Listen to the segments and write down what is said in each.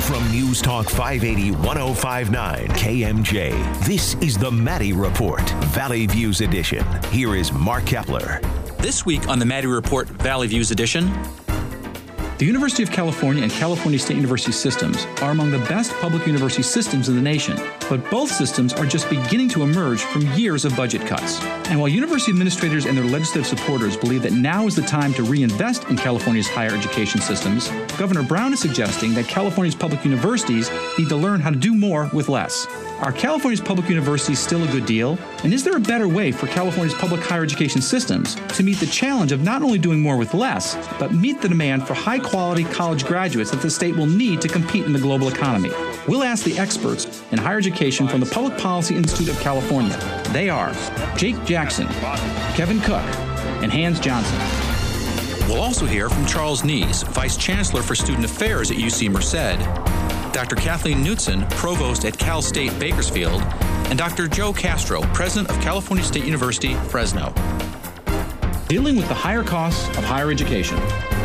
From News Talk 580 1059 KMJ, this is the Maddie Report, Valley Views Edition. Here is Mark Kepler. This week on the Maddie Report Valley Views Edition, the University of California and California State University systems are among the best public university systems in the nation, but both systems are just beginning to emerge from years of budget cuts. And while university administrators and their legislative supporters believe that now is the time to reinvest in California's higher education systems, Governor Brown is suggesting that California's public universities need to learn how to do more with less. Are California's public universities still a good deal? And is there a better way for California's public higher education systems to meet the challenge of not only doing more with less, but meet the demand for high-quality college graduates that the state will need to compete in the global economy? We'll ask the experts in higher education from the Public Policy Institute of California. They are Jake Jackson, Kevin Cook, and Hans Johnson. We'll also hear from Charles Nees, Vice Chancellor for Student Affairs at UC Merced, Dr. Kathleen Knutson, Provost at Cal State Bakersfield, and Dr. Joe Castro, President of California State University, Fresno. Dealing with the higher costs of higher education.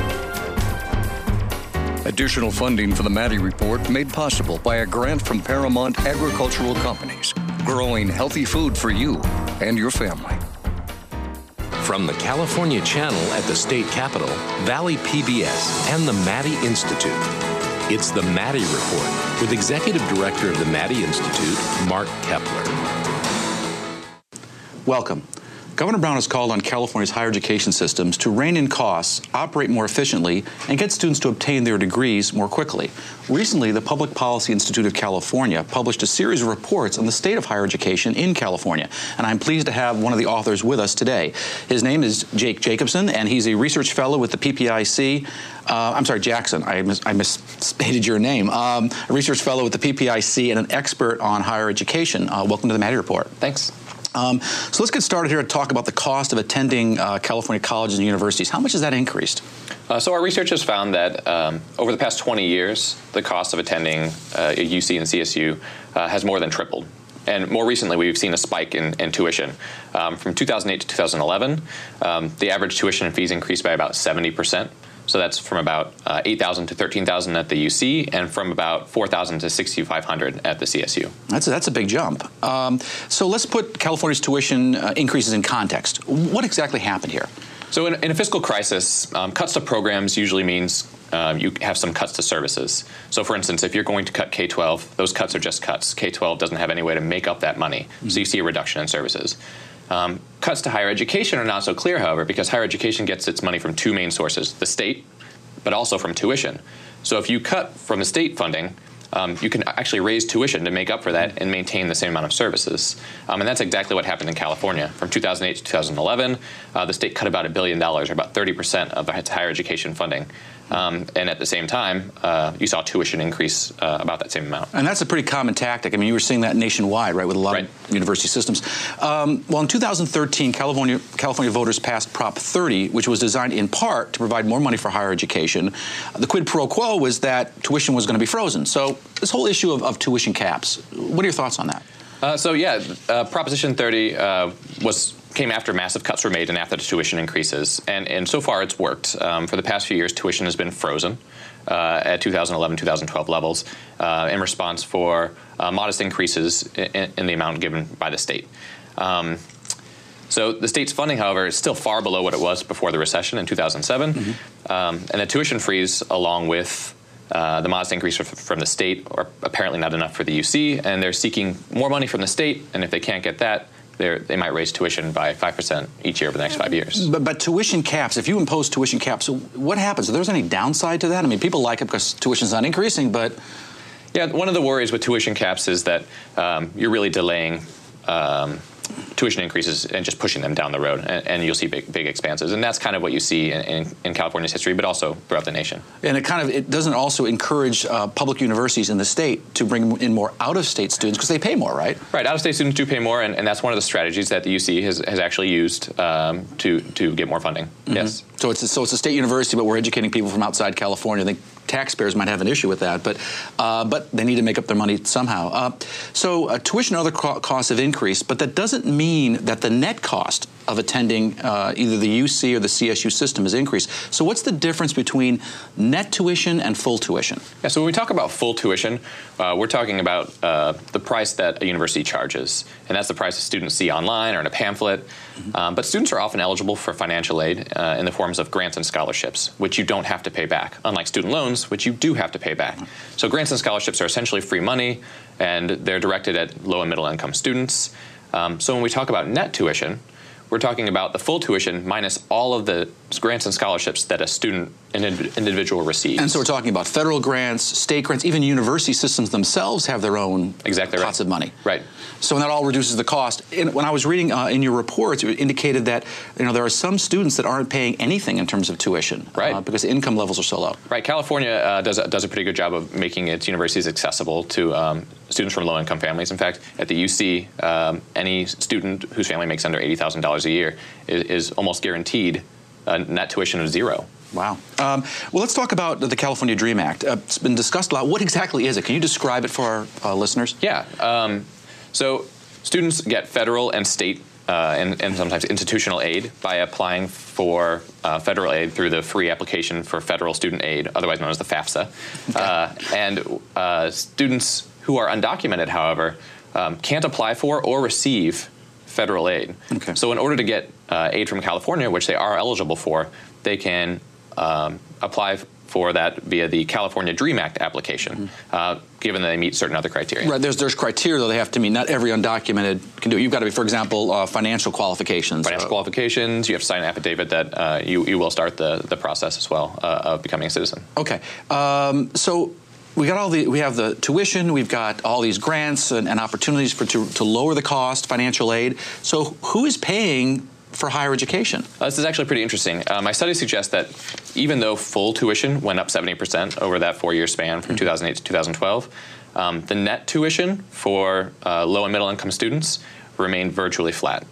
Additional funding for the Maddie Report made possible by a grant from Paramount Agricultural Companies, growing healthy food for you and your family. From the California Channel at the state capitol, Valley PBS, and the Maddie Institute, it's the Maddie Report with Executive Director of the Maddie Institute, Mark Kepler. Welcome. Governor Brown has called on California's higher education systems to rein in costs, operate more efficiently, and get students to obtain their degrees more quickly. Recently, the Public Policy Institute of California published a series of reports on the state of higher education in California, and I'm pleased to have one of the authors with us today. His name is Jake Jacobson, and he's a research fellow with the PPIC. I'm sorry, Jackson. I misstated your name. A research fellow with the PPIC and an expert on higher education. Welcome to the Maddie Report. Thanks. So let's get started here to talk about the cost of attending California colleges and universities. How much has that increased? So our research has found that over the past 20 years, the cost of attending UC and CSU has more than tripled. And more recently, we've seen a spike in tuition. From 2008 to 2011, the average tuition and fees increased by about 70%. So that's from about $8,000 to $13,000 at the UC, and from about $4,000 to $6,500 at the CSU. That's a big jump. So let's put California's tuition increases in context. What exactly happened here? So in a fiscal crisis, cuts to programs usually means you have some cuts to services. So for instance, if you're going to cut K-12, those cuts are just cuts. K-12 doesn't have any way to make up that money, so you see a reduction in services. Cuts to higher education are not so clear, however, because higher education gets its money from two main sources, the state, but also from tuition. So if you cut from the state funding, you can actually raise tuition to make up for that and maintain the same amount of services. And that's exactly what happened in California. From 2008 to 2011, the state cut about $1 billion, or about 30% of its higher education funding. And at the same time, you saw tuition increase about that same amount. And that's a pretty common tactic. I mean, you were seeing that nationwide, right, with a lot of university systems. Well, in 2013, California voters passed Prop 30, which was designed in part to provide more money for higher education. The quid pro quo was that tuition was going to be frozen. So this whole issue of tuition caps, what are your thoughts on that? Proposition 30 came after massive cuts were made and after the tuition increases. And so far it's worked. For the past few years, tuition has been frozen at 2011, 2012 levels in response for modest increases in the amount given by the state. So the state's funding, however, is still far below what it was before the recession in 2007. And the tuition freeze, along with the modest increase from the state, are apparently not enough for the UC, and they're seeking more money from the state, and if they can't get that, they might raise tuition by 5% each year over the next 5 years. But tuition caps, if you impose tuition caps, what happens? If there's any downside to that? I mean, people like it because tuition's not increasing, but... Yeah, one of the worries with tuition caps is that you're really delaying tuition increases and just pushing them down the road, and you'll see big expanses. And that's kind of what you see in California's history, but also throughout the nation. And it doesn't also encourage public universities in the state to bring in more out-of-state students because they pay more, right? Right. Out-of-state students do pay more, and that's one of the strategies that the UC has actually used to get more funding. Mm-hmm. Yes. So it's a state university, but we're educating people from outside California. I think taxpayers might have an issue with that, but they need to make up their money somehow. So tuition and other costs have increased, but that doesn't mean that the net cost of attending either the UC or the CSU system has increased. So what's the difference between net tuition and full tuition? Yeah, so when we talk about full tuition, we're talking about the price that a university charges, and that's the price that students see online or in a pamphlet. But students are often eligible for financial aid in the forms of grants and scholarships, which you don't have to pay back, unlike student loans, which you do have to pay back. So grants and scholarships are essentially free money, and they're directed at low and middle income students. So when we talk about net tuition, we're talking about the full tuition minus all of the grants and scholarships that an individual receives. And so we're talking about federal grants, state grants, even university systems themselves have their own pots of money. Right. So that all reduces the cost. When I was reading in your reports, it indicated that there are some students that aren't paying anything in terms of tuition, because the income levels are so low. Right. California does a pretty good job of making its universities accessible to students from low-income families. In fact, at the UC, any student whose family makes under $80,000 a year is almost guaranteed net tuition of zero. Wow. Well, let's talk about the California DREAM Act. It's been discussed a lot. What exactly is it? Can you describe it for our listeners? Yeah. So students get federal and state and sometimes institutional aid by applying for federal aid through the free application for federal student aid, otherwise known as the FAFSA. Okay. And students who are undocumented, however, can't apply for or receive federal aid. Okay. So in order to get aid from California, which they are eligible for, they can apply for that via the California DREAM Act application, given that they meet certain other criteria. Right, there's criteria, though, they have to meet. Not every undocumented can do it. You've got to be, for example, financial qualifications. Financial qualifications, you have to sign an affidavit that you will start the process as well of becoming a citizen. Okay, so we have the tuition, we've got all these grants and opportunities to lower the cost, financial aid. So who is paying for higher education? This is actually pretty interesting. My study suggests that even though full tuition went up 70% over that 4-year span from 2008 to 2012, the net tuition for low and middle income students remained virtually flat.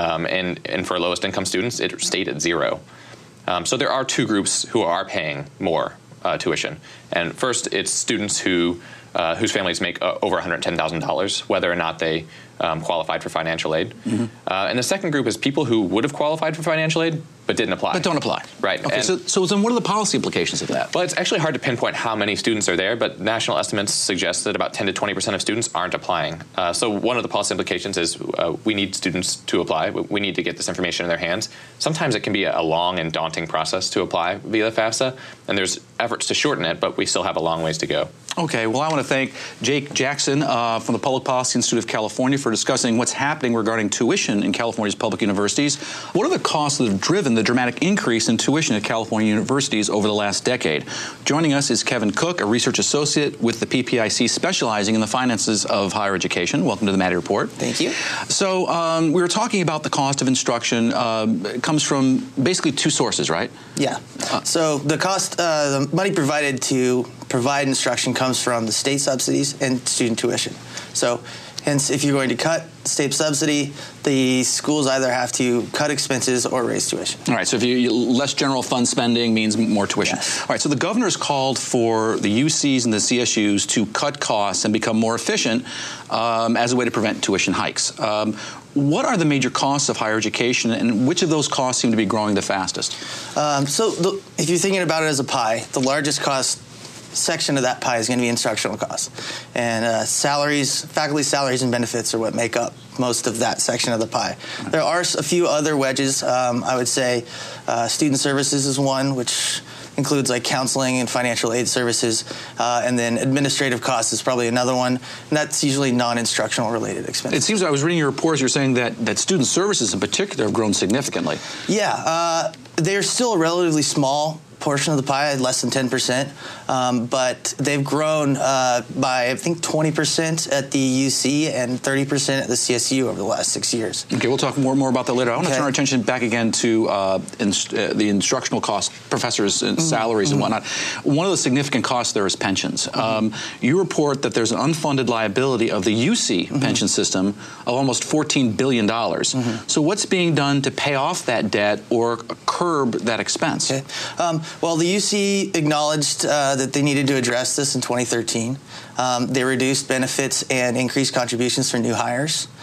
And for lowest income students, it stayed at zero. So there are two groups who are paying more tuition. And first, it's students whose families make over $110,000, whether or not they qualified for financial aid. And the second group is people who would have qualified for financial aid but didn't apply. But don't apply. Right. Okay, so then what are the policy implications of that? Well, it's actually hard to pinpoint how many students are there, but national estimates suggest that about 10 to 20% of students aren't applying. So one of the policy implications is we need students to apply. We need to get this information in their hands. Sometimes it can be a long and daunting process to apply via the FAFSA, and there's efforts to shorten it, but we still have a long ways to go. Okay, well, I want to thank Jake Jackson from the Public Policy Institute of California for discussing what's happening regarding tuition in California's public universities. What are the costs that have driven the dramatic increase in tuition at California universities over the last decade? Joining us is Kevin Cook, a research associate with the PPIC specializing in the finances of higher education. Welcome to the Maddie Report. Thank you. So we were talking about the cost of instruction. It comes from basically two sources, right? Yeah. So the cost, the money provided to provide instruction comes from the state subsidies and student tuition. So hence, if you're going to cut state subsidy, the schools either have to cut expenses or raise tuition. All right, so if you less general fund spending means more tuition. Yes. All right, so the governor's called for the UCs and the CSUs to cut costs and become more efficient as a way to prevent tuition hikes. What are the major costs of higher education, and which of those costs seem to be growing the fastest? If you're thinking about it as a pie, the largest cost section of that pie is going to be instructional costs. And salaries, faculty salaries and benefits are what make up most of that section of the pie. There are a few other wedges. I would say student services is one, which includes like counseling and financial aid services. And then administrative costs is probably another one. And that's usually non-instructional related expenses. It seems I was reading your reports, you're saying that student services in particular have grown significantly. Yeah, they're still a relatively small portion of the pie, less than 10%, but they've grown by, I think, 20% at the UC and 30% at the CSU over the last 6 years. Okay, we'll talk more about that later. I want to turn our attention back again to the instructional costs, professors' and salaries and whatnot. One of the significant costs there is pensions. You report that there's an unfunded liability of the UC pension system of almost $14 billion. So what's being done to pay off that debt or curb that expense? Okay. Well, the UC acknowledged that they needed to address this in 2013. They reduced benefits and increased contributions for new hires.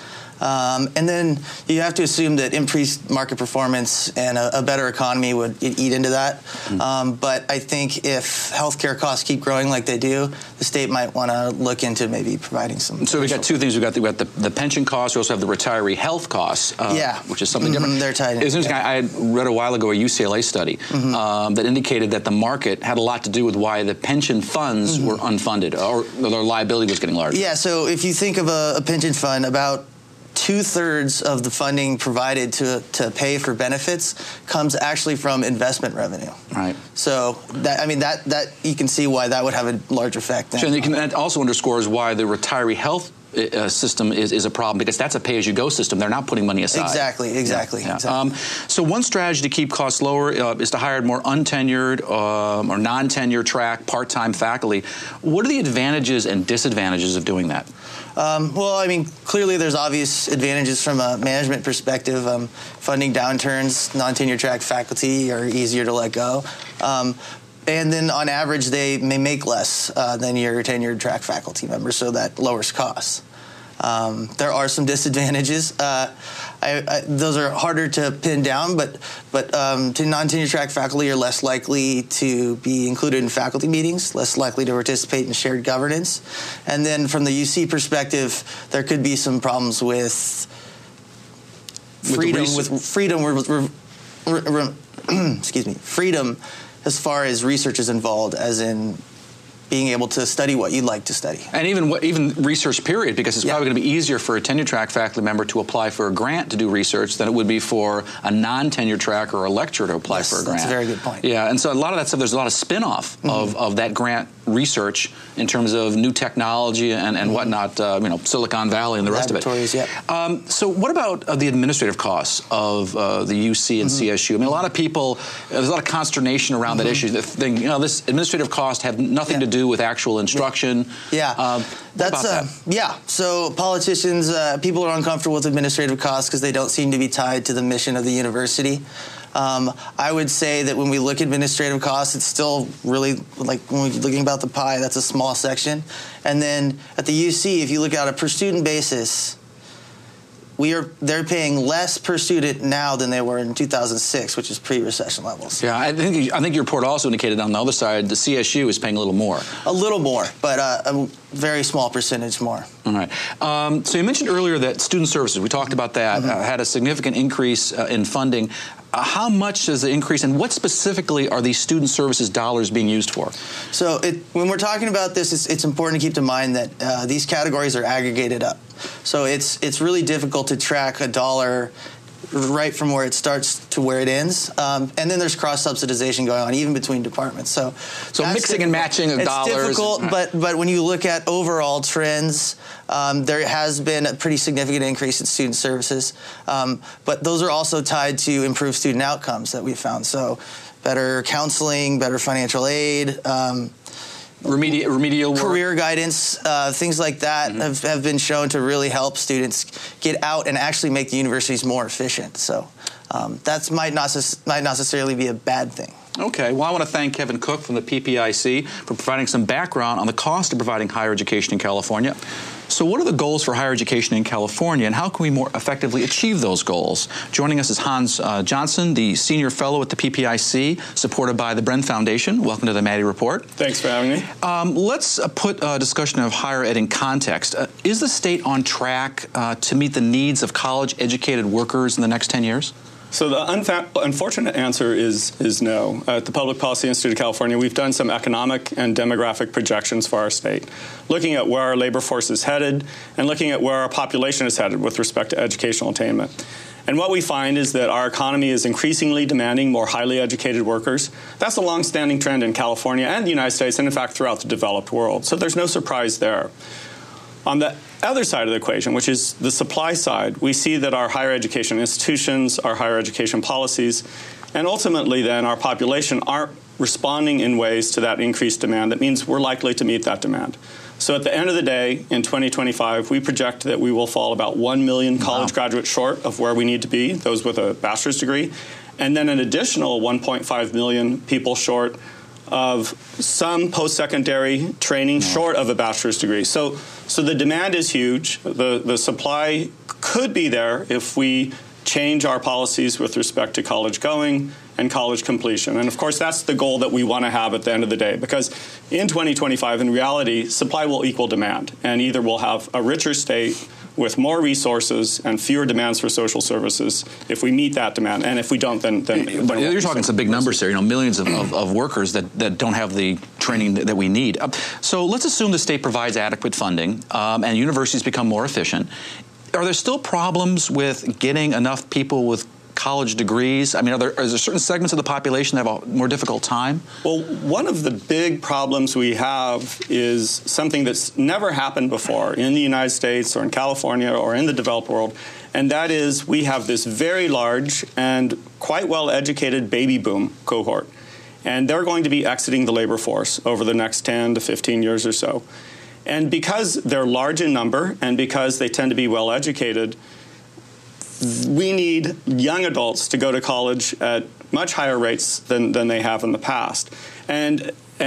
And then you have to assume that increased market performance and a better economy would eat into that. But I think if healthcare costs keep growing like they do, the state might want to look into maybe providing some. So we've got two things. We've got the pension costs. We also have the retiree health costs, which is something different. They're tied in. I had read a while ago a UCLA study that indicated that the market had a lot to do with why the pension funds were unfunded, or their liability was getting larger. Yeah, so if you think of a pension fund, about 2/3 of the funding provided to pay for benefits comes actually from investment revenue. Right. So that you can see why that would have a large effect. Sure, and that also underscores why the retiree health system is a problem, because that's a pay-as-you-go system. They're not putting money aside. Exactly. So one strategy to keep costs lower is to hire more untenured or non-tenure track part-time faculty. What are the advantages and disadvantages of doing that? Clearly there's obvious advantages from a management perspective. Funding downturns, non-tenure track faculty are easier to let go. And then on average, they may make less than your tenured track faculty members, so that lowers costs. There are some disadvantages. Those are harder to pin down, but to non-tenure track faculty are less likely to be included in faculty meetings, less likely to participate in shared governance. And then from the UC perspective, there could be some problems with freedom, freedom as far as research is involved, as in being able to study what you'd like to study. And even research period, because it's probably going to be easier for a tenure track faculty member to apply for a grant to do research than it would be for a non-tenure track or a lecturer to apply for a grant. That's a very good point. Yeah, and so a lot of that stuff, there's a lot of spin-off of that grant research in terms of new technology and whatnot, Silicon Valley and the rest of it. So what about the administrative costs of the UC and CSU? I mean, a lot of people, there's a lot of consternation around that issue. The thing, this administrative costs have nothing to do with actual instruction. So politicians, people are uncomfortable with administrative costs because they don't seem to be tied to the mission of the university. I would say that when we look at administrative costs, it's still really, like when we're looking about the pie, that's a small section. And then at the UC, if you look at a per student basis, they're paying less per student now than they were in 2006, which is pre-recession levels. Yeah, I think your report also indicated on the other side the CSU is paying a little more. A little more, but a very small percentage more. All right. So you mentioned earlier that student services, we talked about that, had a significant increase in funding. How much is the increase, and what specifically are these student services dollars being used for? So when we're talking about this, it's important to keep in mind that these categories are aggregated up. So it's really difficult to track a dollar right from where it starts to where it ends. And then there's cross-subsidization going on, even between departments. So mixing difficult. And matching of dollars. It's difficult, but when you look at overall trends, there has been a pretty significant increase in student services. But those are also tied to improved student outcomes that we've found. So better counseling, better financial aid, remedial work. Career guidance, things like that have been shown to really help students get out and actually make the universities more efficient. So that might not necessarily be a bad thing. Okay. Well, I want to thank Kevin Cook from the PPIC for providing some background on the cost of providing higher education in California. So what are the goals for higher education in California, and how can we more effectively achieve those goals? Joining us is Hans Johnson, the Senior Fellow at the PPIC, supported by the Bren Foundation. Welcome to the Maddie Report. Thanks for having me. Let's put a discussion of higher ed in context. Is the state on track to meet the needs of college-educated workers in the next 10 years? So the unfortunate answer is no. At the Public Policy Institute of California, we've done some economic and demographic projections for our state, looking at where our labor force is headed and looking at where our population is headed with respect to educational attainment. And what we find is that our economy is increasingly demanding more highly educated workers. That's a long-standing trend in California and the United States, and in fact throughout the developed world. So there's no surprise there. On the other side of the equation, which is the supply side, we see that our higher education institutions, our higher education policies, and ultimately then our population aren't responding in ways to that increased demand. That means we're likely to meet that demand. So at the end of the day, in 2025, we project that we will fall about 1 million college graduates short of where we need to be, those with a bachelor's degree, and then an additional 1.5 million people short of some post-secondary training short of a bachelor's degree. So the demand is huge. The supply could be there if we change our policies with respect to college going and college completion. And of course, that's the goal that we want to have at the end of the day, because in 2025, in reality, supply will equal demand, and either we'll have a richer state with more resources and fewer demands for social services if we meet that demand, and if we don't, then but you're talking some big numbers there. Millions of workers that don't have the training that we need. So let's assume the state provides adequate funding and universities become more efficient. Are there still problems with getting enough people with college degrees? I mean, are there certain segments of the population that have a more difficult time? Well, one of the big problems we have is something that's never happened before in the United States or in California or in the developed world, and that is we have this very large and quite well-educated baby boom cohort, and they're going to be exiting the labor force over the next 10 to 15 years or so. And because they're large in number and because they tend to be well-educated, we need young adults to go to college at much higher rates than they have in the past. And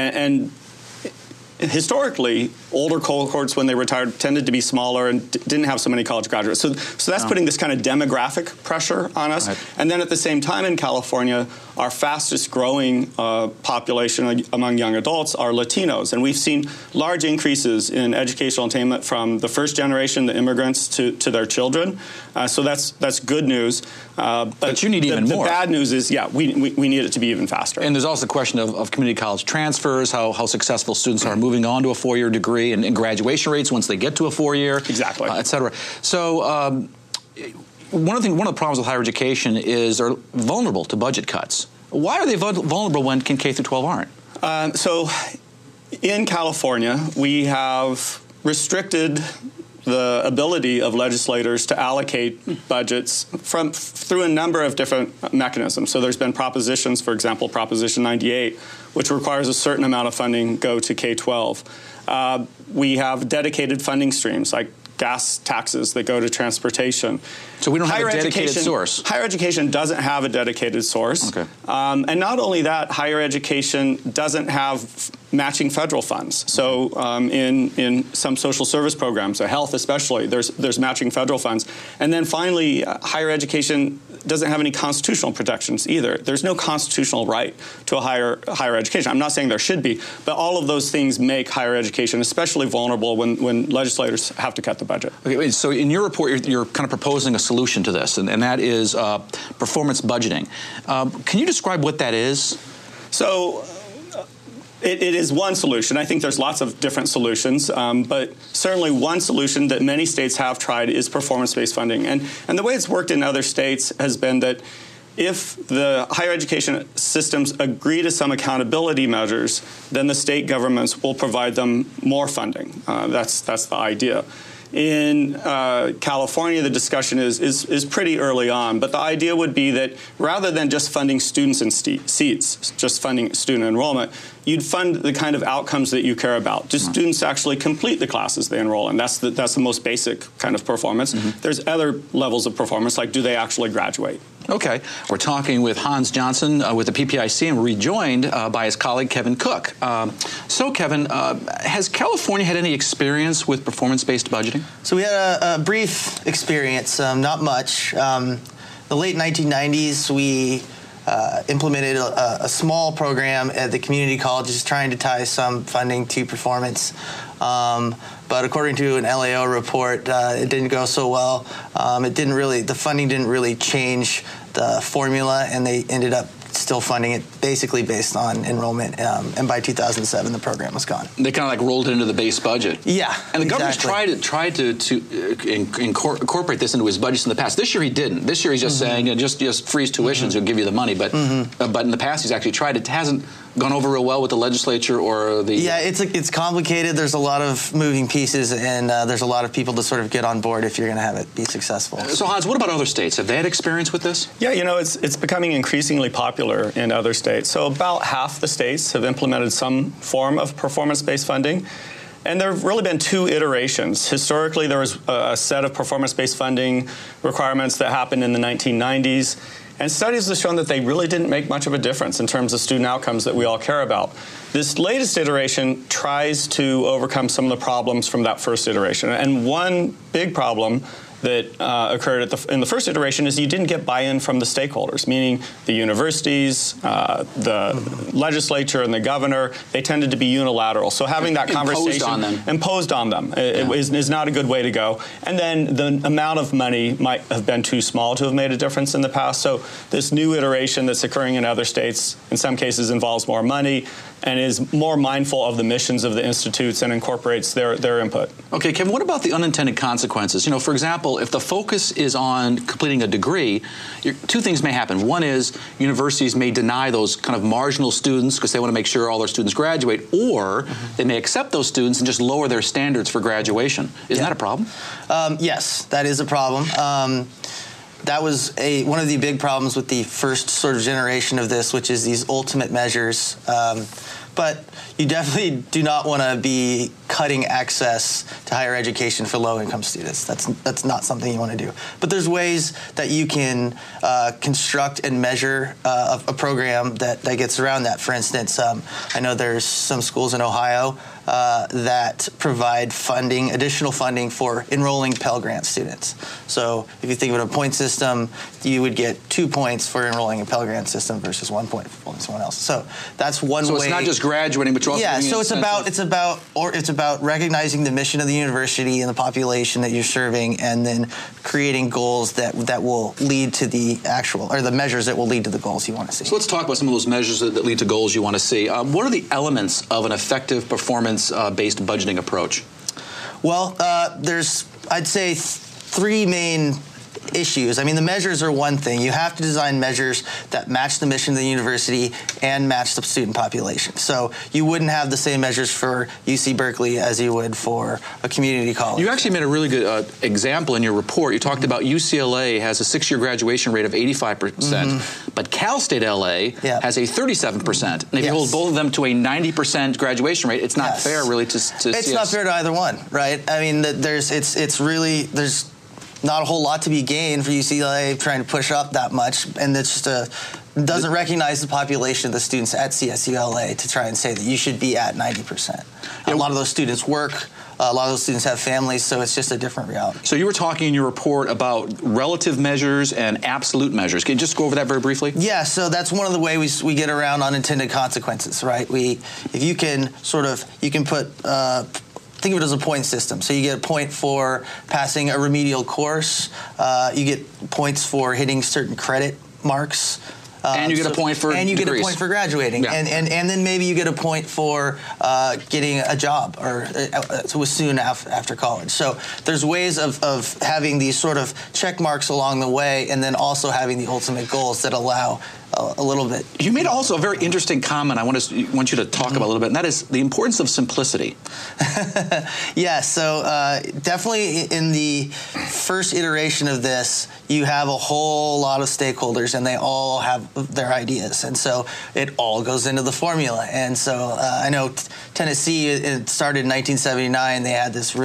historically, older cohorts, when they retired, tended to be smaller and didn't have so many college graduates. So that's putting this kind of demographic pressure on us. Right. And then at the same time in California, our fastest growing population among young adults are Latinos. And we've seen large increases in educational attainment from the first generation, the immigrants, to their children. So that's good news. But you need even more. The bad news is, we need it to be even faster. And there's also the question of community college transfers, how successful students are moving on to a four-year degree, and graduation rates once they get to a four-year, exactly, et cetera. So one of the problems with higher education is they're vulnerable to budget cuts. Why are they vulnerable when K through 12 aren't? So in California, we have restricted the ability of legislators to allocate budgets through a number of different mechanisms. So there's been propositions, for example, Proposition 98, which requires a certain amount of funding go to K-12. We have dedicated funding streams like gas taxes that go to transportation. So we don't have a dedicated source. Higher education doesn't have a dedicated source. Okay. And not only that, higher education doesn't have matching federal funds. So in some social service programs, health especially, there's matching federal funds. And then finally, higher education doesn't have any constitutional protections either. There's no constitutional right to a higher education. I'm not saying there should be, but all of those things make higher education especially vulnerable when legislators have to cut the budget. Okay, so in your report, you're kind of proposing a solution to this, and that is performance budgeting. Can you describe what that is? So it is one solution. I think there's lots of different solutions, but certainly one solution that many states have tried is performance-based funding. And the way it's worked in other states has been that if the higher education systems agree to some accountability measures, then the state governments will provide them more funding. That's the idea. In California, the discussion is pretty early on, but the idea would be that rather than just funding students and seats, just funding student enrollment, you'd fund the kind of outcomes that you care about. Do students actually complete the classes they enroll in? That's the most basic kind of performance. Mm-hmm. There's other levels of performance, like do they actually graduate? Okay. We're talking with Hans Johnson with the PPIC, and we're rejoined by his colleague, Kevin Cook. So, Kevin, has California had any experience with performance-based budgeting? So we had a brief experience, not much. The late 1990s, we implemented a small program at the community colleges trying to tie some funding to performance. But according to an LAO report, it didn't go so well. The funding didn't really change the formula, and they ended up still funding it basically based on enrollment. And by 2007, the program was gone. They kind of like rolled it into the base budget. Yeah, and the governor's tried to incorporate this into his budgets in the past. This year he didn't. This year he's just saying, just freeze tuitions, he'll give you the money. But but in the past he's actually tried it. It hasn't gone over real well with the legislature or the... Yeah, it's complicated. There's a lot of moving pieces, and there's a lot of people to sort of get on board if you're going to have it be successful. So Hans, what about other states? Have they had experience with this? Yeah, it's becoming increasingly popular in other states. So about half the states have implemented some form of performance-based funding. And there have really been two iterations. Historically, there was a set of performance-based funding requirements that happened in the 1990s. And studies have shown that they really didn't make much of a difference in terms of student outcomes that we all care about. This latest iteration tries to overcome some of the problems from that first iteration. And one big problem that occurred in the first iteration is you didn't get buy-in from the stakeholders, meaning the universities, the legislature, and the governor. They tended to be unilateral. So having that conversation imposed on them is not a good way to go. And then the amount of money might have been too small to have made a difference in the past. So this new iteration that's occurring in other states, in some cases, involves more money and is more mindful of the missions of the institutes and incorporates their input. Okay, Kevin, what about the unintended consequences? You know, for example, if the focus is on completing a degree, two things may happen. One is universities may deny those kind of marginal students because they want to make sure all their students graduate, or they may accept those students and just lower their standards for graduation. Isn't that a problem? Yes, that is a problem. That was one of the big problems with the first sort of generation of this, which is these ultimate measures. But you definitely do not want to be cutting access to higher education for low-income students. That's not something you want to do. But there's ways that you can construct and measure a program that gets around that. For instance, I know there's some schools in Ohio that provide additional funding for enrolling Pell Grant students. So if you think of a point system, you would get 2 points for enrolling in Pell Grant system versus 1 point for someone else. So that's one way. So it's not just graduating, but you're also so it's about recognizing the mission of the university and the population that you're serving, and then creating goals that will lead to the the measures that will lead to the goals you want to see. So let's talk about some of those measures that lead to goals you want to see. What are the elements of an effective performance-based budgeting approach? Well, there's, I'd say, three main issues. I mean, the measures are one thing. You have to design measures that match the mission of the university and match the student population. So you wouldn't have the same measures for UC Berkeley as you would for a community college. You actually made a really good example in your report. You talked about UCLA has a 6-year graduation rate of 85%, but Cal State LA has a 37%. And if you hold both of them to a 90% graduation rate, it's not fair really to It's not fair to either one, right? I mean, there's not a whole lot to be gained for UCLA trying to push up that much, and it's just doesn't recognize the population of the students at CSULA to try and say that you should be at 90%. A lot of those students work. A lot of those students have families, so it's just a different reality. So you were talking in your report about relative measures and absolute measures. Can you just go over that very briefly? Yeah, so that's one of the ways we get around unintended consequences, right? If you can put think of it as a point system. So you get a point for passing a remedial course. You get points for hitting certain credit marks. And you get a point for And you degrees. get a point for graduating. Yeah. And then maybe you get a point for getting a job or soon after college. So there's ways of having these sort of check marks along the way, and then also having the ultimate goals that allow a little bit. You made also a very interesting comment I want you to talk about a little bit, and that is the importance of simplicity. Yeah, so definitely in the first iteration of this, you have a whole lot of stakeholders, and they all have their ideas, and so it all goes into the formula. And so I know Tennessee, it started in 1979. They had this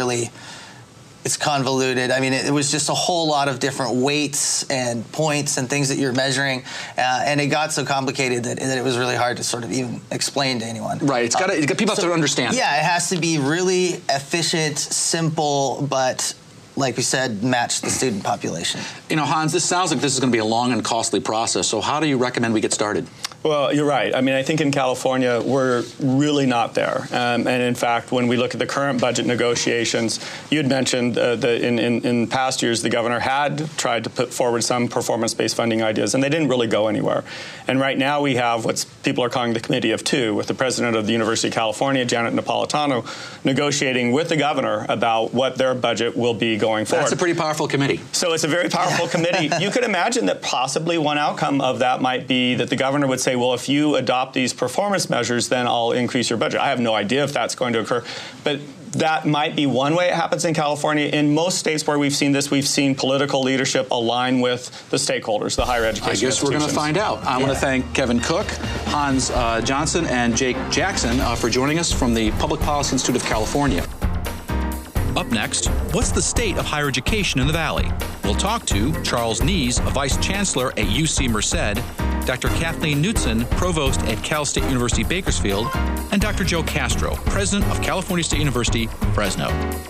it's convoluted. I mean, it was just a whole lot of different weights and points and things that you're measuring, and it got so complicated that it was really hard to sort of even explain to anyone. Right. People have to understand. Yeah, it has to be really efficient, simple, but like we said, match the student population. You know, Hans, this sounds like this is going to be a long and costly process. So how do you recommend we get started? Well, you're right. I mean, I think in California, we're really not there. And in fact, when we look at the current budget negotiations, you had mentioned in past years, the governor had tried to put forward some performance-based funding ideas, and they didn't really go anywhere. And right now we have what people are calling the Committee of Two, with the president of the University of California, Janet Napolitano, negotiating with the governor about what their budget will be going forward. That's a pretty powerful committee. So it's a very powerful committee. You could imagine that possibly one outcome of that might be that the governor would say, well, if you adopt these performance measures, then I'll increase your budget. I have no idea if that's going to occur, but that might be one way it happens in California. In most states where we've seen this, we've seen political leadership align with the stakeholders, the higher education I guess we're going to find out. I want to thank Kevin Cook, Hans Johnson, and Jake Jackson for joining us from the Public Policy Institute of California. Up next, what's the state of higher education in the Valley? We'll talk to Charles Nees, a Vice Chancellor at UC Merced, Dr. Kathleen Knutson, Provost at Cal State University Bakersfield, and Dr. Joe Castro, President of California State University, Fresno.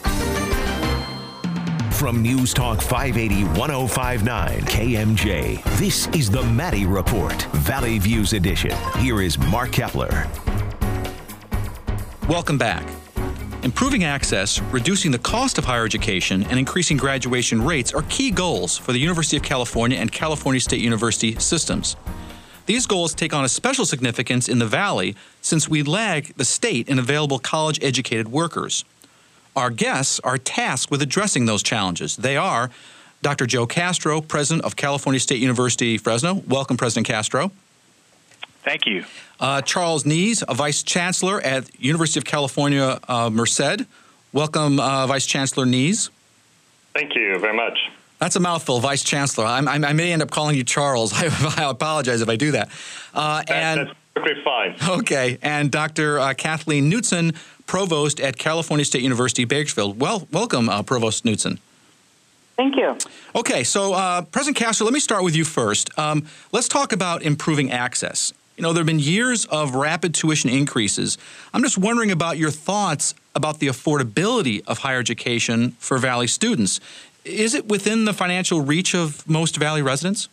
From News Talk 580 1059 KMJ, this is the Maddie Report, Valley Views Edition. Here is Mark Kepler. Welcome back. Improving access, reducing the cost of higher education, and increasing graduation rates are key goals for the University of California and California State University systems. These goals take on a special significance in the Valley since we lag the state in available college-educated workers. Our guests are tasked with addressing those challenges. They are Dr. Joe Castro, President of California State University, Fresno. Welcome, President Castro. Thank you. Charles Nees, a Vice Chancellor at University of California, Merced. Welcome, Vice Chancellor Nees. Thank you very much. That's a mouthful, Vice Chancellor. I may end up calling you Charles. I apologize if I do that. That's perfectly fine. Okay. And Dr. Kathleen Knutson, Provost at California State University, Bakersfield. Well, welcome, Provost Knutson. Thank you. Okay, so President Castro, let me start with you first. Let's talk about improving access. You know, there have been years of rapid tuition increases. I'm just wondering about your thoughts about the affordability of higher education for Valley students. Is it within the financial reach of most Valley residents?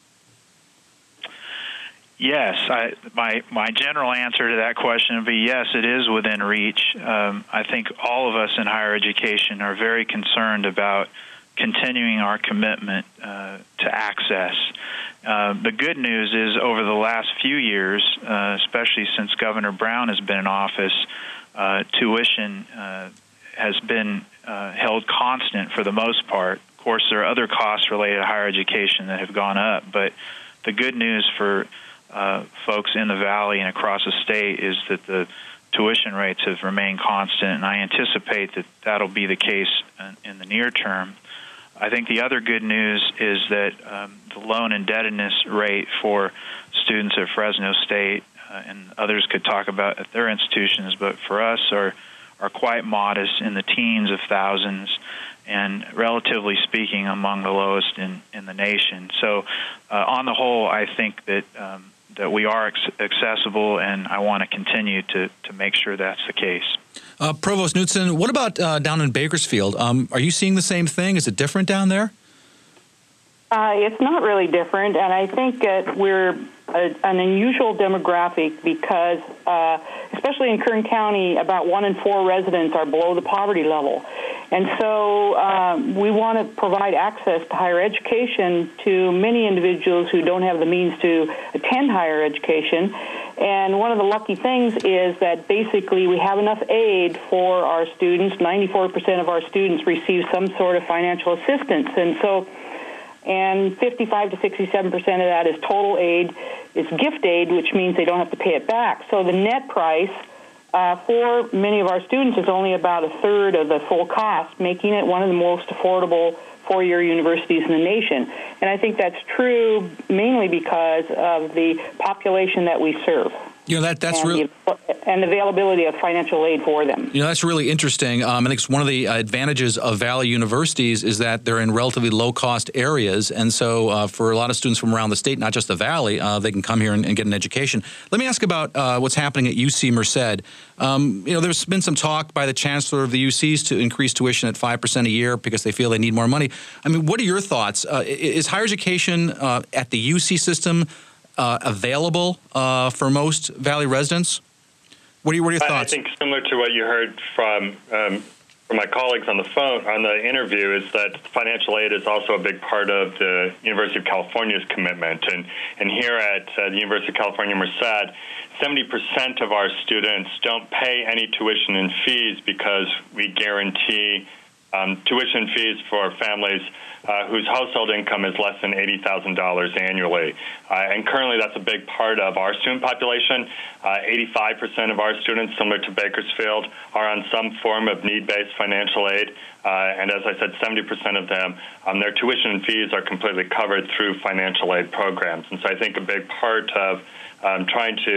Yes. My general answer to that question would be yes, it is within reach. I think all of us in higher education are very concerned about continuing our commitment to access. The good news is over the last few years, especially since Governor Brown has been in office, tuition has been held constant for the most part. Of course, there are other costs related to higher education that have gone up, but the good news for folks in the Valley and across the state is that the tuition rates have remained constant, and I anticipate that that'll be the case in the near term. I think the other good news is that the loan indebtedness rate for students at Fresno State, and others could talk about at their institutions, but for us are quite modest, in the teens of thousands, and relatively speaking among the lowest in the nation. So on the whole, I think that we are accessible, and I want to continue to make sure that's the case. Provost Knutson, what about down in Bakersfield? Are you seeing the same thing? Is it different down there? It's not really different, and I think that we're an unusual demographic because, especially in Kern County, about 1 in 4 residents are below the poverty level. And so we want to provide access to higher education to many individuals who don't have the means to attend higher education. And one of the lucky things is that basically we have enough aid for our students. 94% of our students receive some sort of financial assistance. And 55 to 67% of that is total aid. It's gift aid, which means they don't have to pay it back. So the net price for many of our students is only about a third of the full cost, making it one of the most affordable four-year universities in the nation. And I think that's true mainly because of the population that we serve. You know, that's really... And availability of financial aid for them. You know, that's really interesting. I think it's one of the advantages of Valley universities is that they're in relatively low-cost areas. And so for a lot of students from around the state, not just the Valley, they can come here and get an education. Let me ask about what's happening at UC Merced. You know, there's been some talk by the chancellor of the UCs to increase tuition at 5% a year because they feel they need more money. I mean, what are your thoughts? Is higher education at the UC system available for most Valley residents? What are your thoughts? I think similar to what you heard from my colleagues on the phone, on the interview, is that financial aid is also a big part of the University of California's commitment. And here at the University of California, Merced, 70% of our students don't pay any tuition and fees because we guarantee tuition fees for families whose household income is less than $80,000 annually. And currently that's a big part of our student population. 85% of our students, similar to Bakersfield, are on some form of need-based financial aid. And as I said, 70% of them, their tuition and fees are completely covered through financial aid programs. And so I think a big part of trying to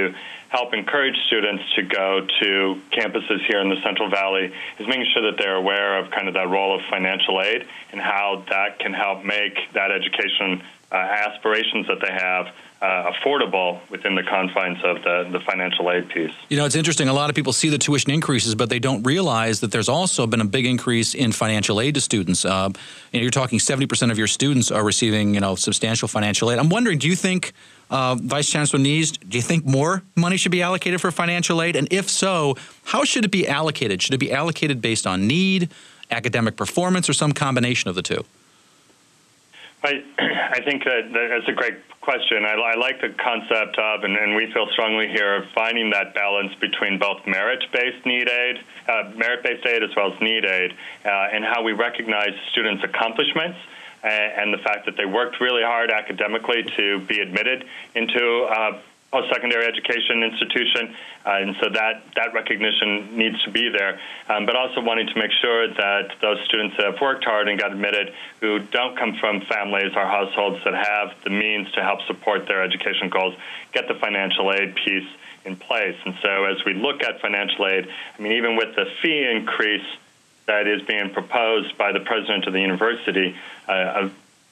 help encourage students to go to campuses here in the Central Valley is making sure that they're aware of kind of that role of financial aid and how that can help make that education aspirations that they have affordable within the confines of the financial aid piece. You know, it's interesting. A lot of people see the tuition increases, but they don't realize that there's also been a big increase in financial aid to students. You're talking 70% of your students are receiving, substantial financial aid. I'm wondering, do you think, Vice Chancellor Nees, do you think more money should be allocated for financial aid? And if so, how should it be allocated? Should it be allocated based on need, academic performance, or some combination of the two? I think that's a great question. I like the concept of, and we feel strongly here, of finding that balance between both merit-based aid as well as need aid, and how we recognize students' accomplishments and the fact that they worked really hard academically to be admitted into post-secondary education institution, and so that recognition needs to be there, but also wanting to make sure that those students that have worked hard and got admitted who don't come from families or households that have the means to help support their education goals get the financial aid piece in place. And so as we look at financial aid, even with the fee increase that is being proposed by the president of the university, 40%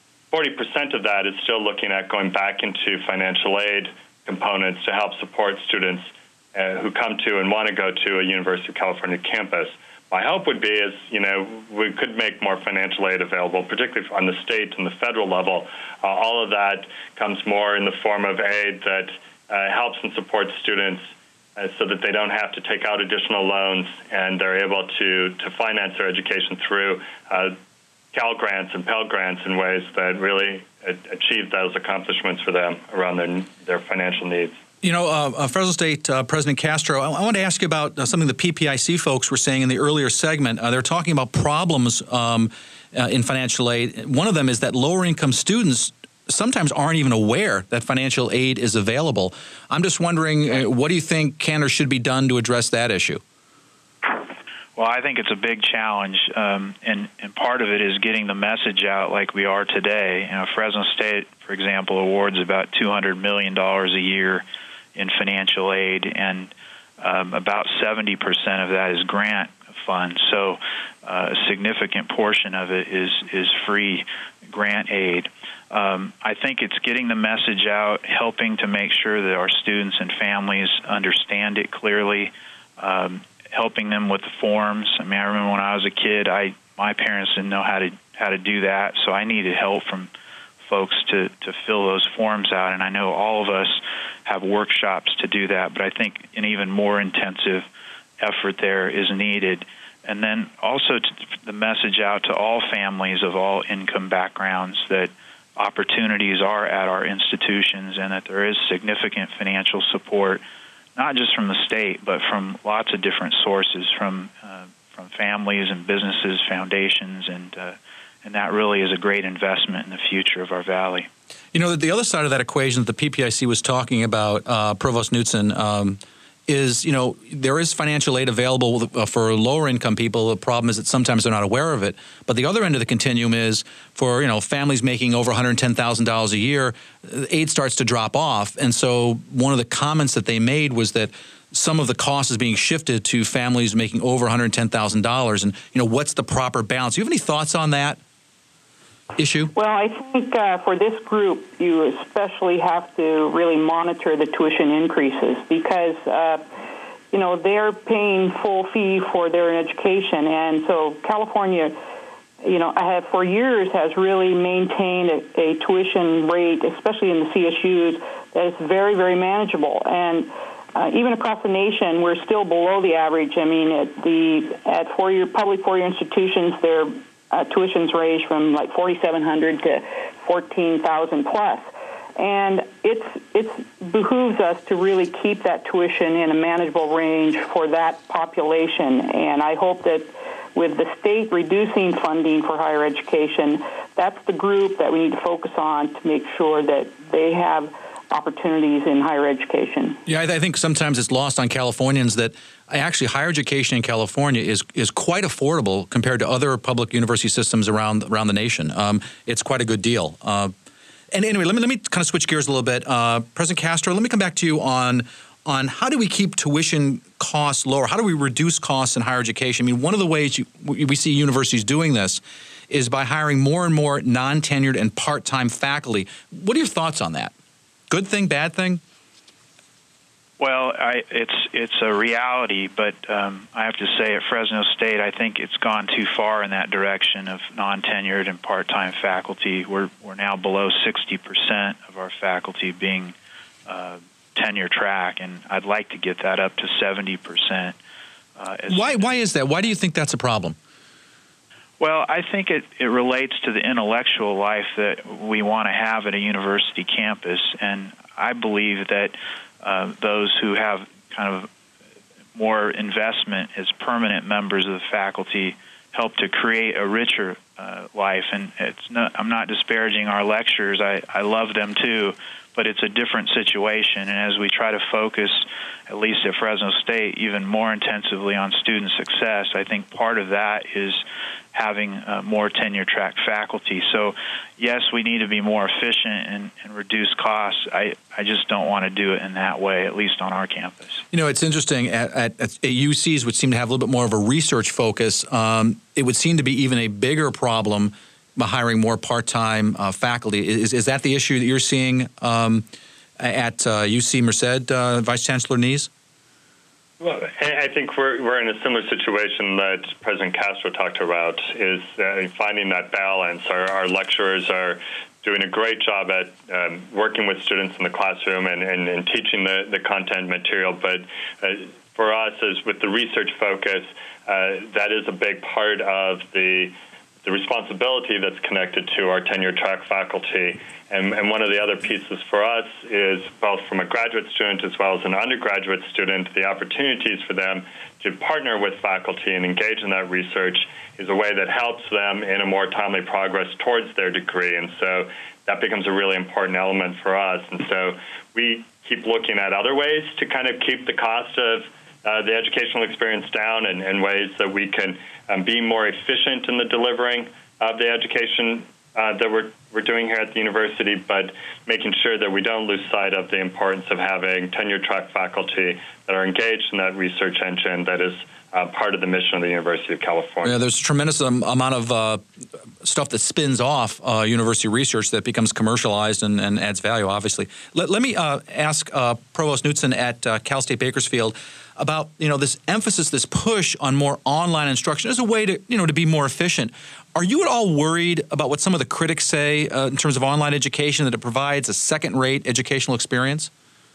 of that is still looking at going back into financial aid components to help support students who come to and want to go to a University of California campus. My hope would be we could make more financial aid available, particularly on the state and the federal level. All of that comes more in the form of aid that helps and supports students so that they don't have to take out additional loans and they're able to finance their education through Cal Grants and Pell Grants in ways that really achieve those accomplishments for them around their financial needs. Fresno State President Castro, I want to ask you about something the PPIC folks were saying in the earlier segment. They're talking about problems in financial aid. One of them is that lower-income students sometimes aren't even aware that financial aid is available. I'm just wondering, what do you think can or should be done to address that issue? Well, I think it's a big challenge, and part of it is getting the message out like we are today. Fresno State, for example, awards about $200 million a year in financial aid, and about 70% of that is grant funds. So a significant portion of it is free grant aid. I think it's getting the message out, helping to make sure that our students and families understand it clearly, helping them with the forms. I remember when I was a kid, my parents didn't know how to do that, so I needed help from folks to fill those forms out, and I know all of us have workshops to do that, but I think an even more intensive effort there is needed. And then also the message out to all families of all income backgrounds that opportunities are at our institutions and that there is significant financial support, not just from the state, but from lots of different sources, from families and businesses, foundations, and that really is a great investment in the future of our valley. The other side of that equation that the PPIC was talking about, Provost Knutson, is, there is financial aid available for lower-income people. The problem is that sometimes they're not aware of it. But the other end of the continuum is for, families making over $110,000 a year, aid starts to drop off. And so one of the comments that they made was that some of the cost is being shifted to families making over $110,000. And, what's the proper balance? Do you have any thoughts on that issue? Well, I think for this group, you especially have to really monitor the tuition increases because, they're paying full fee for their education. And so California, for years has really maintained a tuition rate, especially in the CSUs, that is very, very manageable. And even across the nation, we're still below the average. At public four-year institutions, their tuitions range from like $4,700 to $14,000 plus, and it behooves us to really keep that tuition in a manageable range for that population. And I hope that with the state reducing funding for higher education, that's the group that we need to focus on to make sure that they have opportunities in higher education. Yeah, I think sometimes it's lost on Californians that actually higher education in California is quite affordable compared to other public university systems around the nation. It's quite a good deal. And anyway, let me kind of switch gears a little bit. President Castro, let me come back to you on on how do we keep tuition costs lower? How do we reduce costs in higher education? I mean, one of the ways we see universities doing this is by hiring more and more non-tenured and part-time faculty. What are your thoughts on that? Good thing, bad thing? Well, it's a reality, but I have to say at Fresno State, I think it's gone too far in that direction of non-tenured and part-time faculty. We're now below 60% of our faculty being tenure track, and I'd like to get that up to 70%. Why is that? Why do you think that's a problem? Well, I think it relates to the intellectual life that we want to have at a university campus, and I believe that those who have kind of more investment as permanent members of the faculty help to create a richer life. And I'm not disparaging our lecturers. I love them too, but it's a different situation. And as we try to focus, at least at Fresno State, even more intensively on student success, I think part of that is having more tenure-track faculty. So, yes, we need to be more efficient and reduce costs. I just don't want to do it in that way, at least on our campus. You know, it's interesting. At UCs, which seem to have a little bit more of a research focus, it would seem to be even a bigger problem by hiring more part-time faculty. Is that the issue that you're seeing at UC Merced, Vice Chancellor Nees? Well, I think we're in a similar situation that President Castro talked about, is finding that balance. Our lecturers are doing a great job at working with students in the classroom and teaching the content material. But for us, as with the research focus, that is a big part of the responsibility that's connected to our tenure track faculty. And one of the other pieces for us is, both from a graduate student as well as an undergraduate student, the opportunities for them to partner with faculty and engage in that research is a way that helps them in a more timely progress towards their degree. And so that becomes a really important element for us. And so we keep looking at other ways to kind of keep the cost of the educational experience down, and ways that we can be more efficient in the delivering of the education that we're doing here at the university, but making sure that we don't lose sight of the importance of having tenure-track faculty that are engaged in that research engine that is part of the mission of the University of California. Yeah, there's a tremendous amount of stuff that spins off university research that becomes commercialized and adds value, obviously. Let me ask Provost Knutson at Cal State Bakersfield about, this emphasis, this push on more online instruction as a way to, to be more efficient. Are you at all worried about what some of the critics say in terms of online education, that it provides a second-rate educational experience?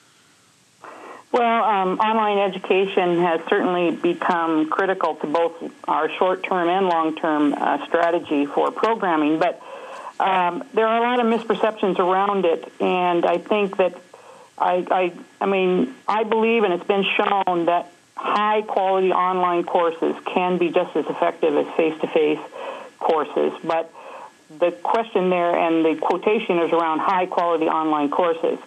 Well, online education has certainly become critical to both our short-term and long-term strategy for programming, but there are a lot of misperceptions around it, and I think that I believe, and it's been shown, that high-quality online courses can be just as effective as face-to-face courses. But the question there, and the quotation, is around high-quality online courses.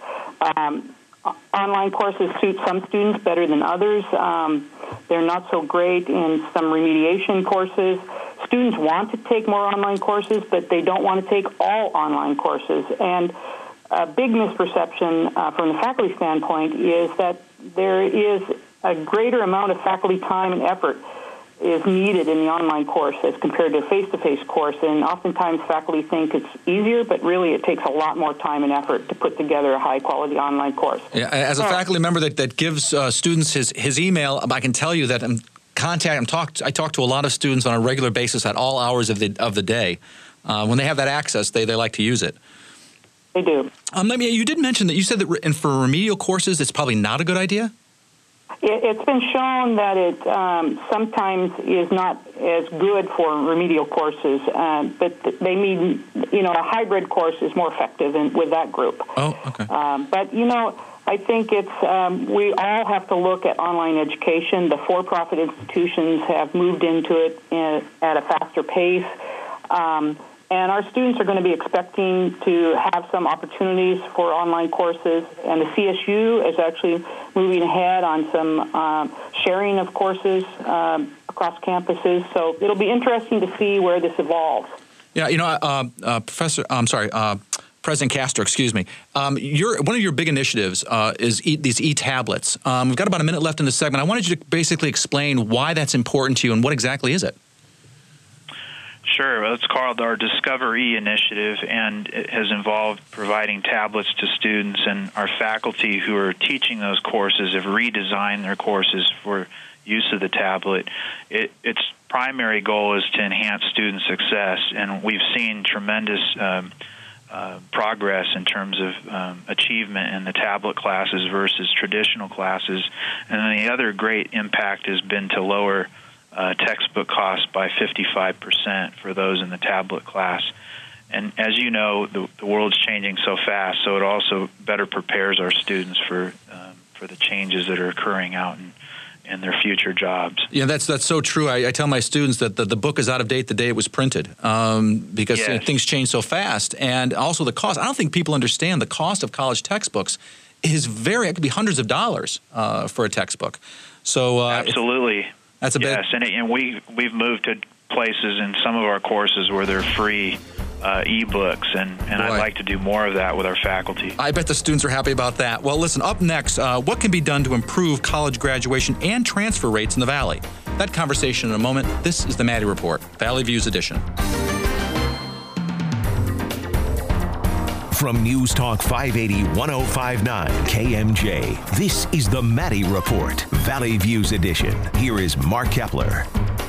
Online courses suit some students better than others. They're not so great in some remediation courses. Students want to take more online courses, but they don't want to take all online courses. And a big misperception from the faculty standpoint is that there is a greater amount of faculty time and effort is needed in the online course as compared to a face-to-face course. And oftentimes faculty think it's easier, but really it takes a lot more time and effort to put together a high-quality online course. Yeah, as a faculty member that gives students his email, I can tell you that I talk to a lot of students on a regular basis at all hours of the day. When they have that access, they like to use it. They do. You did mention that you said that for remedial courses, it's probably not a good idea? It's been shown that it sometimes is not as good for remedial courses, but they mean, a hybrid course is more effective with that group. Oh, okay. But, I think it's we all have to look at online education. The for-profit institutions have moved into it at a faster pace. And our students are going to be expecting to have some opportunities for online courses. And the CSU is actually moving ahead on some sharing of courses across campuses. So it'll be interesting to see where this evolves. Yeah, President Castro, excuse me. One of your big initiatives is these e-tablets. We've got about a minute left in the segment. I wanted you to basically explain why that's important to you and what exactly is it? Sure. Well, it's called our Discover E initiative, and it has involved providing tablets to students, and our faculty who are teaching those courses have redesigned their courses for use of the tablet. Its primary goal is to enhance student success, and we've seen tremendous progress in terms of achievement in the tablet classes versus traditional classes. And then the other great impact has been to lower textbook costs by 55% for those in the tablet class. And as you know, the world's changing so fast, so it also better prepares our students for the changes that are occurring out in their future jobs. Yeah, that's so true. I tell my students that the book is out of date the day it was printed because things change so fast. And also the cost. I don't think people understand the cost of college textbooks is it could be hundreds of dollars for a textbook. So absolutely. That's a bit. Yes, and we've moved to places in some of our courses where they're free e-books, and I'd like to do more of that with our faculty. I bet the students are happy about that. Well, listen, up next, what can be done to improve college graduation and transfer rates in the Valley? That conversation in a moment. This is the Maddie Report, Valley Views Edition. From News Talk 580 1059 KMJ, this is the Maddie Report, Valley Views Edition. Here is Mark Kepler.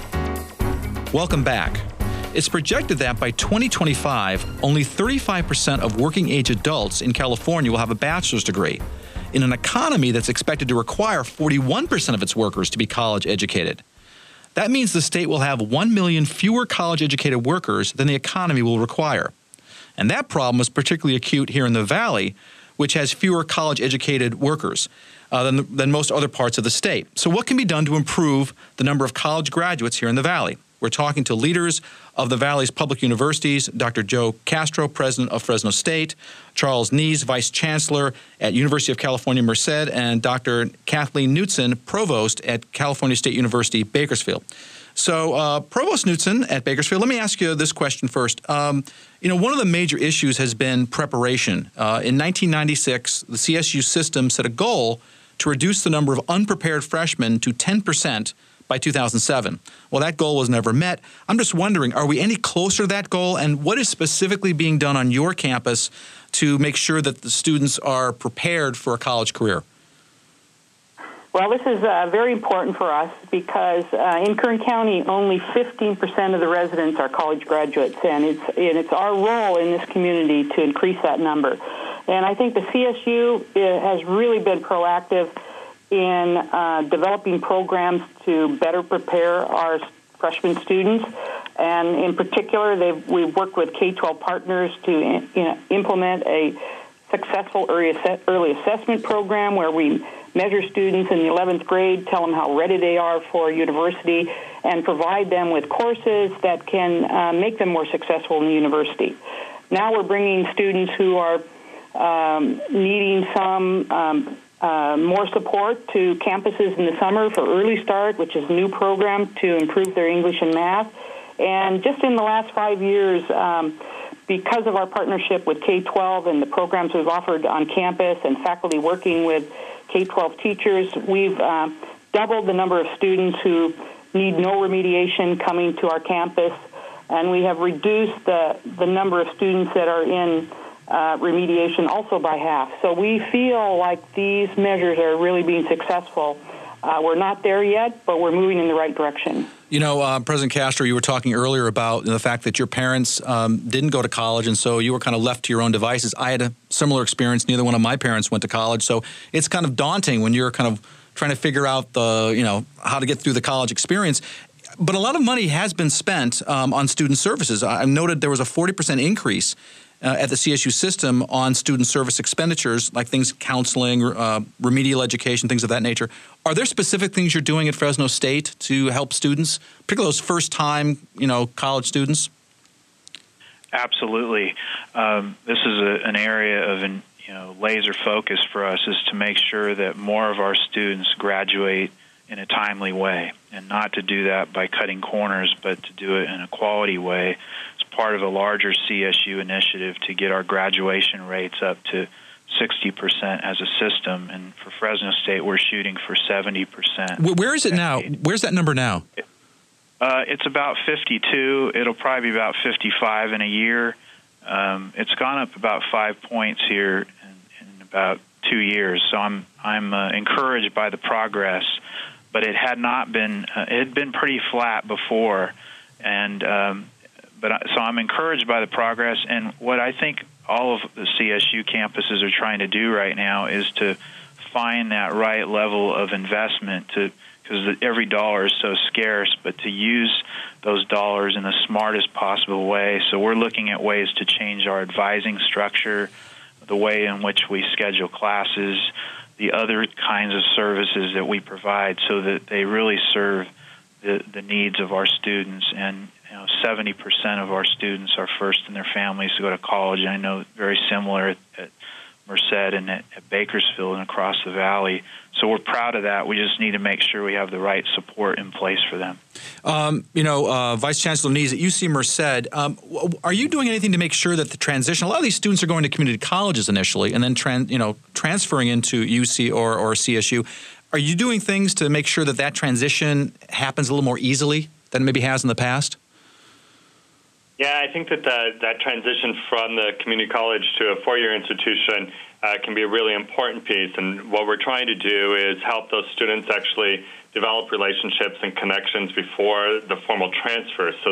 Welcome back. It's projected that by 2025, only 35% of working-age adults in California will have a bachelor's degree, in an economy that's expected to require 41% of its workers to be college-educated. That means the state will have 1 million fewer college-educated workers than the economy will require. And that problem is particularly acute here in the Valley, which has fewer college-educated workers than most other parts of the state. So what can be done to improve the number of college graduates here in the Valley? We're talking to leaders of the Valley's public universities, Dr. Joe Castro, president of Fresno State, Charles Nees, vice chancellor at University of California, Merced, and Dr. Kathleen Knutson, provost at California State University, Bakersfield. So, Provost Knutson at Bakersfield, let me ask you this question first. One of the major issues has been preparation. In 1996, the CSU system set a goal to reduce the number of unprepared freshmen to 10% by 2007. Well, that goal was never met. I'm just wondering, are we any closer to that goal? And what is specifically being done on your campus to make sure that the students are prepared for a college career? Well, this is very important for us because in Kern County, only 15% of the residents are college graduates, and it's our role in this community to increase that number. And I think the CSU has really been proactive in developing programs to better prepare our freshman students. And in particular, we've worked with K-12 partners to implement a successful early assessment program where we measure students in the 11th grade, tell them how ready they are for university, and provide them with courses that can make them more successful in the university. Now we're bringing students who are needing some more support to campuses in the summer for Early Start, which is a new program to improve their English and math. And just in the last 5 years, because of our partnership with K-12 and the programs we've offered on campus and faculty working with K-12 teachers, we've doubled the number of students who need no remediation coming to our campus, and we have reduced the number of students that are in remediation also by half. So we feel like these measures are really being successful. We're not there yet, but we're moving in the right direction. President Castro, you were talking earlier about the fact that your parents didn't go to college, and so you were kind of left to your own devices. I had a similar experience. Neither one of my parents went to college, so it's kind of daunting when you're kind of trying to figure out how to get through the college experience. But a lot of money has been spent on student services. I noted there was a 40% increase at the CSU system on student service expenditures, like things counseling, remedial education, things of that nature. Are there specific things you're doing at Fresno State to help students, particularly those first-time, college students? Absolutely. This is an area of laser focus for us, is to make sure that more of our students graduate in a timely way, and not to do that by cutting corners, but to do it in a quality way. As part of a larger CSU initiative to get our graduation rates up to 60% as a system. And for Fresno State, we're shooting for 70%. Where is it now? Where's that number now? It's about 52. It'll probably be about 55 in a year. It's gone up about 5 points here in about 2 years. So I'm encouraged by the progress, but it had not been. It had been pretty flat before, and so I'm encouraged by the progress. And what I think all of the CSU campuses are trying to do right now is to find that right level of investment because every dollar is so scarce, but to use those dollars in the smartest possible way. So we're looking at ways to change our advising structure, the way in which we schedule classes, the other kinds of services that we provide so that they really serve the needs of our students. And 70% of our students are first in their families to go to college. And I know very similar at Merced and at Bakersfield and across the valley. So we're proud of that. We just need to make sure we have the right support in place for them. Vice Chancellor Nees, at UC Merced, are you doing anything to make sure that the transition, a lot of these students are going to community colleges initially and then transferring into UC or CSU. Are you doing things to make sure that transition happens a little more easily than it maybe has in the past? Yeah, I think that transition from the community college to a four-year institution can be a really important piece. And what we're trying to do is help those students actually develop relationships and connections before the formal transfer so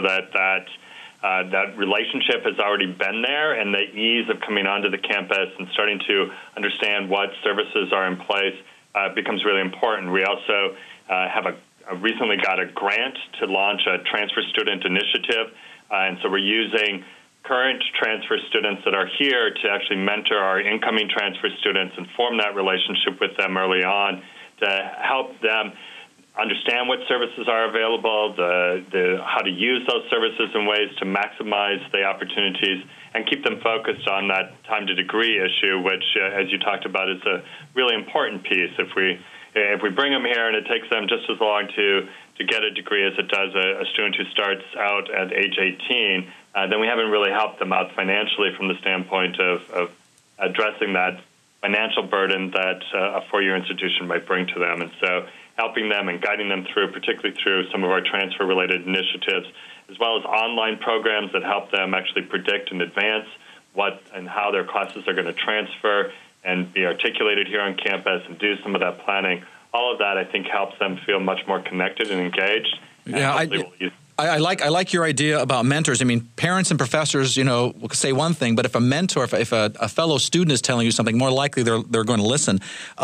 that relationship has already been there, and the ease of coming onto the campus and starting to understand what services are in place becomes really important. We also have recently got a grant to launch a transfer student initiative. And so we're using current transfer students that are here to actually mentor our incoming transfer students and form that relationship with them early on to help them understand what services are available, how to use those services in ways to maximize the opportunities and keep them focused on that time to degree issue, which, as you talked about, is a really important piece. If we bring them here and it takes them just as long to get a degree as it does a student who starts out at age 18, then we haven't really helped them out financially from the standpoint of addressing that financial burden that a four-year institution might bring to them. And so helping them and guiding them through, particularly through some of our transfer-related initiatives, as well as online programs that help them actually predict in advance what and how their classes are going to transfer and be articulated here on campus and do some of that planning. All of that, I think, helps them feel much more connected and engaged. Yeah, I like your idea about mentors. I mean, parents and professors, will say one thing, but if a mentor, if a fellow student is telling you something, more likely they're going to listen.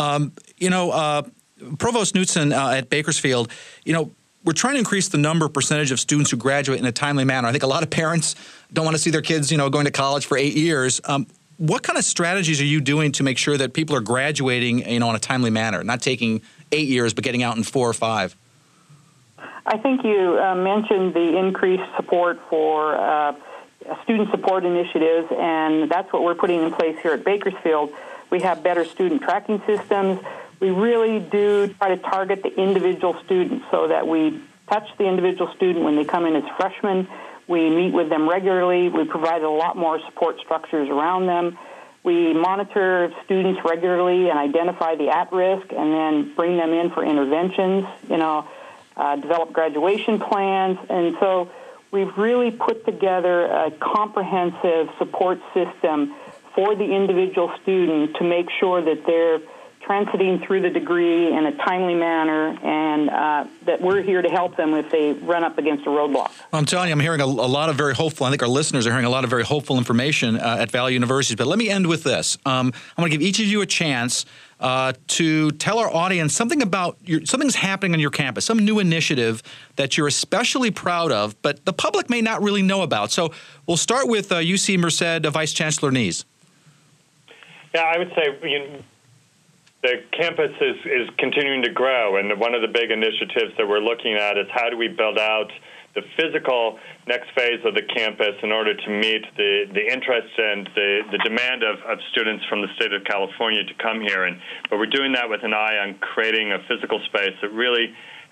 Provost Knutson at Bakersfield, we're trying to increase the percentage of students who graduate in a timely manner. I think a lot of parents don't want to see their kids, going to college for 8 years. What kind of strategies are you doing to make sure that people are graduating, in a timely manner, not taking 8 years, but getting out in 4 or 5? I think you mentioned the increased support for student support initiatives, and that's what we're putting in place here at Bakersfield. We have better student tracking systems. We really do try to target the individual student so that we touch the individual student when they come in as freshmen. We meet with them regularly. We provide a lot more support structures around them. We monitor students regularly and identify the at-risk and then bring them in for interventions, develop graduation plans. And so we've really put together a comprehensive support system for the individual student to make sure that they're transiting through the degree in a timely manner, and that we're here to help them if they run up against a roadblock. I'm telling you, I'm hearing a lot of very hopeful, I think our listeners are hearing a lot of very hopeful information at Valley University. But let me end with this. I'm going to give each of you a chance to tell our audience something about something's happening on your campus, some new initiative that you're especially proud of, but the public may not really know about. So we'll start with UC Merced Vice Chancellor Nees. Yeah, I would say, the campus is continuing to grow, and one of the big initiatives that we're looking at is how do we build out the physical next phase of the campus in order to meet the interest and the demand of students from the state of California to come here. But we're doing that with an eye on creating a physical space that really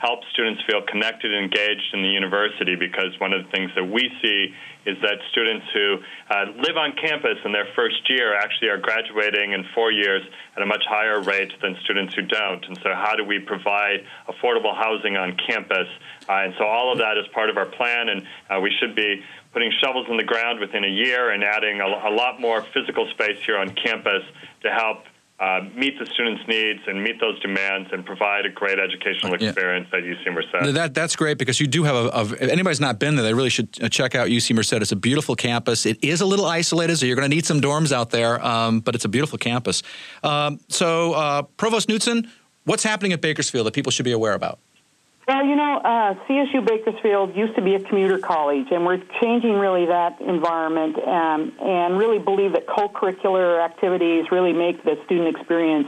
help students feel connected and engaged in the university, because one of the things that we see is that students who live on campus in their first year actually are graduating in 4 years at a much higher rate than students who don't. And so how do we provide affordable housing on campus? And so all of that is part of our plan, and we should be putting shovels in the ground within a year and adding a lot more physical space here on campus to help meet the students' needs and meet those demands and provide a great educational experience at UC Merced. That's great, because you do have if anybody's not been there, they really should check out UC Merced. It's a beautiful campus. It is a little isolated, so you're going to need some dorms out there, but it's a beautiful campus. So Provost Knutson, what's happening at Bakersfield that people should be aware about? Well, CSU Bakersfield used to be a commuter college, and we're changing really that environment and really believe that co-curricular activities really make the student experience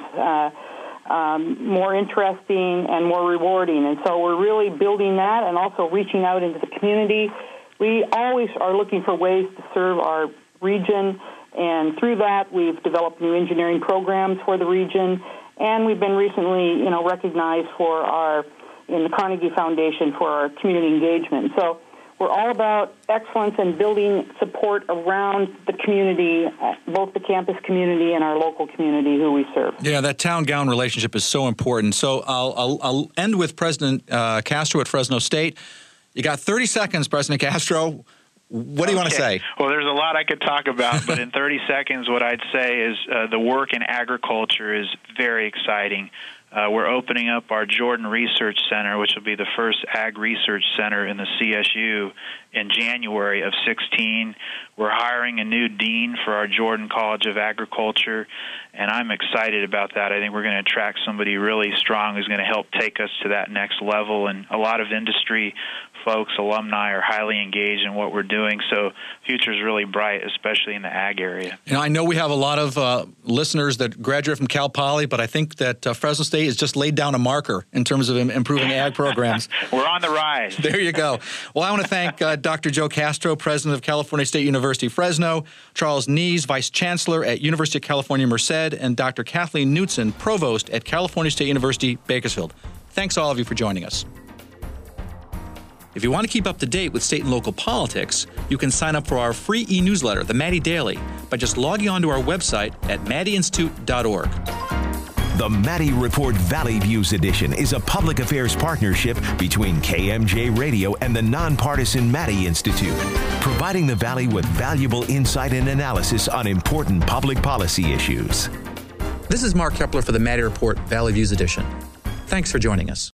more interesting and more rewarding. And so we're really building that and also reaching out into the community. We always are looking for ways to serve our region, and through that we've developed new engineering programs for the region, and we've been recently, recognized in the Carnegie Foundation for our community engagement. So we're all about excellence and building support around the community, both the campus community and our local community who we serve. Yeah, that town-gown relationship is so important. So I'll end with President Castro at Fresno State. You got 30 seconds, President Castro. What do you want to say? Well, there's a lot I could talk about, but in 30 seconds, what I'd say is the work in agriculture is very exciting. We're opening up our Jordan Research Center, which will be the first ag research center in the CSU, in January of 2016. We're hiring a new dean for our Jordan College of Agriculture, and I'm excited about that. I think we're going to attract somebody really strong who's going to help take us to that next level, and a lot of industry folks, alumni, are highly engaged in what we're doing, so the future is really bright, especially in the ag area. I know we have a lot of listeners that graduate from Cal Poly, but I think that Fresno State has just laid down a marker in terms of improving ag programs. We're on the rise. There you go. Well, I want to thank Dr. Joe Castro, President of California State University, Fresno, Charles Nees, Vice Chancellor at University of California, Merced, and Dr. Kathleen Knutson, Provost at California State University, Bakersfield. Thanks all of you for joining us. If you want to keep up to date with state and local politics, you can sign up for our free e-newsletter, The Maddie Daily, by just logging on to our website at maddieinstitute.org. The Maddie Report Valley Views Edition is a public affairs partnership between KMJ Radio and the nonpartisan Maddie Institute, providing the Valley with valuable insight and analysis on important public policy issues. This is Mark Kepler for the Maddie Report Valley Views Edition. Thanks for joining us.